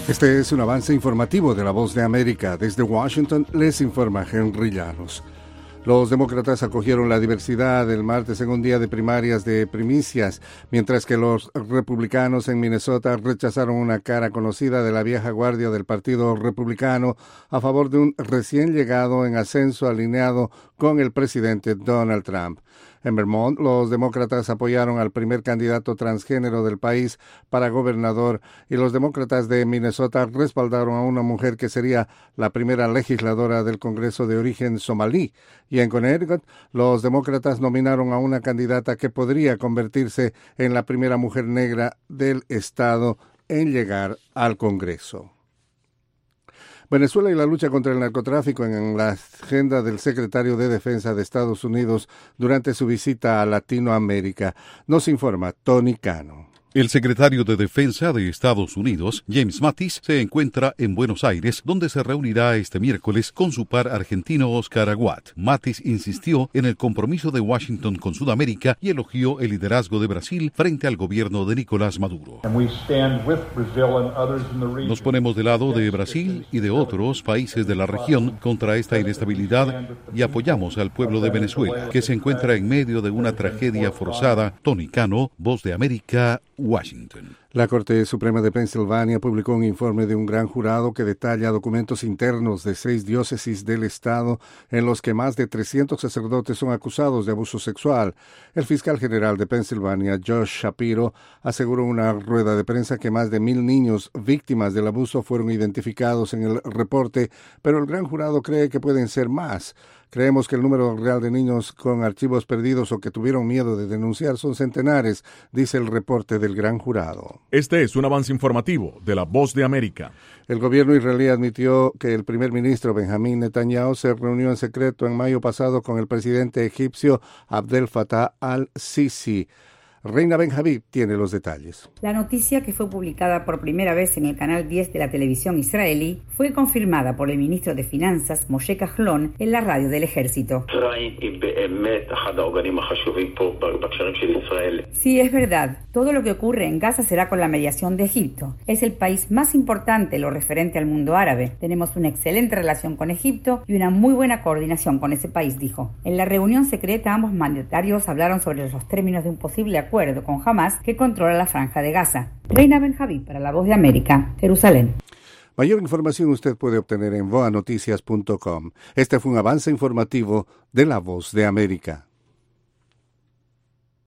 Este es un avance informativo de La Voz de América. Desde Washington les informa Henry Llanos. Los demócratas acogieron la diversidad el martes en un día de primarias de primicias, mientras que los republicanos en Minnesota rechazaron una cara conocida de la vieja guardia del Partido Republicano a favor de un recién llegado en ascenso alineado con el presidente Donald Trump. En Vermont, los demócratas apoyaron al primer candidato transgénero del país para gobernador y los demócratas de Minnesota respaldaron a una mujer que sería la primera legisladora del Congreso de origen somalí. Y en Connecticut, los demócratas nominaron a una candidata que podría convertirse en la primera mujer negra del estado en llegar al Congreso. Venezuela y la lucha contra el narcotráfico en la agenda del secretario de Defensa de Estados Unidos durante su visita a Latinoamérica. Nos informa Tony Cano. El secretario de Defensa de Estados Unidos, James Mattis, se encuentra en Buenos Aires, donde se reunirá este miércoles con su par argentino Oscar Aguad. Mattis insistió en el compromiso de Washington con Sudamérica y elogió el liderazgo de Brasil frente al gobierno de Nicolás Maduro. Nos ponemos del lado de Brasil y de otros países de la región contra esta inestabilidad y apoyamos al pueblo de Venezuela, que se encuentra en medio de una tragedia forzada. Tony Cano, Voz de América, Washington. La Corte Suprema de Pensilvania publicó un informe de un gran jurado que detalla documentos internos de 6 diócesis del estado en los que más de 300 sacerdotes son acusados de abuso sexual. El fiscal general de Pensilvania, Josh Shapiro, aseguró en una rueda de prensa que más de 1,000 niños víctimas del abuso fueron identificados en el reporte, pero el gran jurado cree que pueden ser más. Creemos que el número real de niños con archivos perdidos o que tuvieron miedo de denunciar son centenares, dice el reporte del gran jurado. Este es un avance informativo de La Voz de América. El gobierno israelí admitió que el primer ministro Benjamín Netanyahu se reunió en secreto en mayo pasado con el presidente egipcio Abdel Fattah al-Sisi. Reina Ben-Javid tiene los detalles. La noticia, que fue publicada por primera vez en el canal 10 de la televisión israelí, fue confirmada por el ministro de Finanzas, Moshe Kahlon, en la radio del ejército. Sí, es verdad. Todo lo que ocurre en Gaza será con la mediación de Egipto. Es el país más importante en lo referente al mundo árabe. Tenemos una excelente relación con Egipto y una muy buena coordinación con ese país, dijo. En la reunión secreta, ambos mandatarios hablaron sobre los términos de un posible acuerdo con Hamás, que controla la franja de Gaza. Reina Ben-Javid para La Voz de América, Jerusalén. Mayor información usted puede obtener en voanoticias.com. Este fue un avance informativo de La Voz de América.